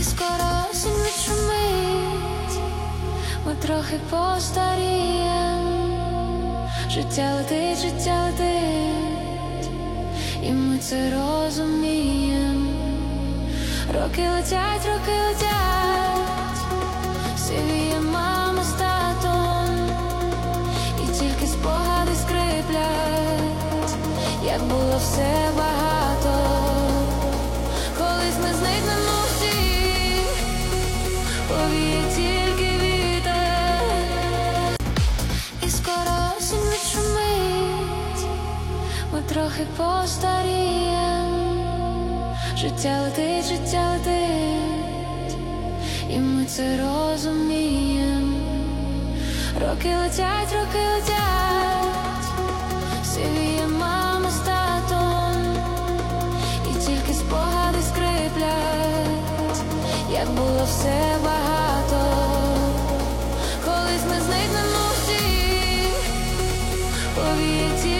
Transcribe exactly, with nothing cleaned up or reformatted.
скоро осінь відшумить, ми трохи постарієм. Життя летить, життя летить, і ми це розумієм. Роки летять, роки летять, сивіє мама з татом, і тільки спогади скриплять, як було все багато. Колись ми зникнемо всі, повіє тільки вітер, і скоро осінь відшумить, ми трохи постарієм. Життя летить, життя летить, і ми це розумієм. Роки летять, роки летять, сивіє мама з татом, і тільки спогади скриплять, як було все багато. Колись ми зникнемо всі, повіє тільки